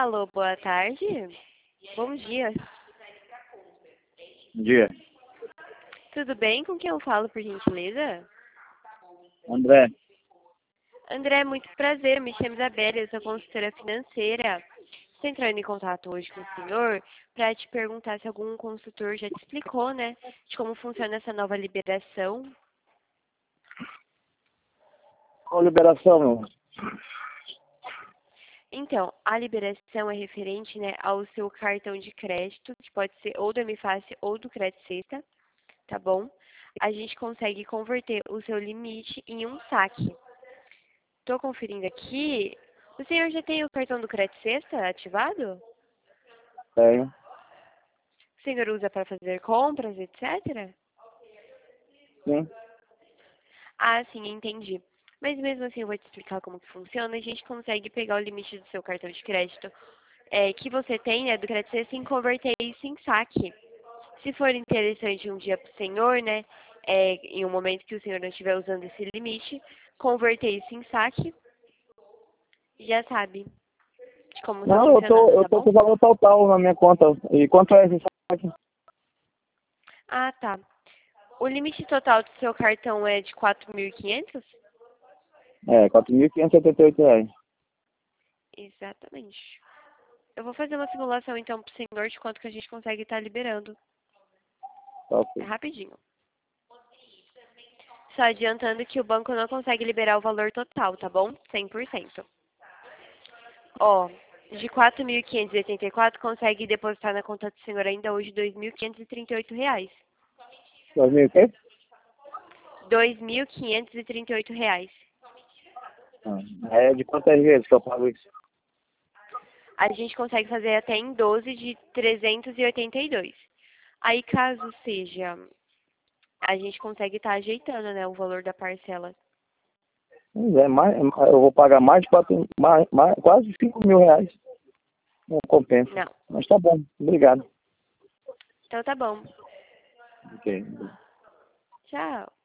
Alô, boa tarde. Bom dia. Bom dia. Tudo bem? Com quem eu falo, por gentileza? André. André, muito prazer. Me chamo Isabela, eu sou consultora financeira. Estou entrando em contato hoje com o senhor para te perguntar se algum consultor já te explicou, né, de como funciona essa nova liberação. Qual liberação, meu? Então, a liberação é referente, né, ao seu cartão de crédito, que pode ser ou do MFACE ou do Crédito Sexta, tá bom? A gente consegue converter o seu limite em um saque. Estou conferindo aqui. O senhor já tem o cartão do Crédito Sexta ativado? Tenho. O senhor usa para fazer compras, etc? Sim. Ah, sim, entendi. Mas mesmo assim eu vou te explicar como que funciona. A gente consegue pegar o limite do seu cartão de crédito que você tem, né, do Crédito Sexta, e converter isso em saque. Se for interessante um dia para o senhor, né, em um momento que o senhor não estiver usando esse limite, converter isso em saque, já sabe de como está Não, funcionando, eu tá tô com bom? o valor total na minha conta. E quanto é esse saque? Ah, tá. O limite total do seu cartão é de 4.500? É, R$ 4.578. Exatamente. Eu vou fazer uma simulação então pro senhor de quanto que a gente consegue estar liberando. Tá É ok. rapidinho. Só adiantando que o banco não consegue liberar o valor total, tá bom? 100%. Ó, de 4.584 consegue depositar na conta do senhor ainda hoje R$ 2.538. R$ 2.000 o quê? R$ 2.538. É de quantas vezes que eu pago isso? A gente consegue fazer até em 12 de 382. Aí, caso seja, a gente consegue estar ajeitando, né, o valor da parcela. Pois é, eu vou pagar mais de quase R$ 5.000. Não compensa. Não. Mas tá bom. Obrigado. Então tá bom. Ok. Tchau.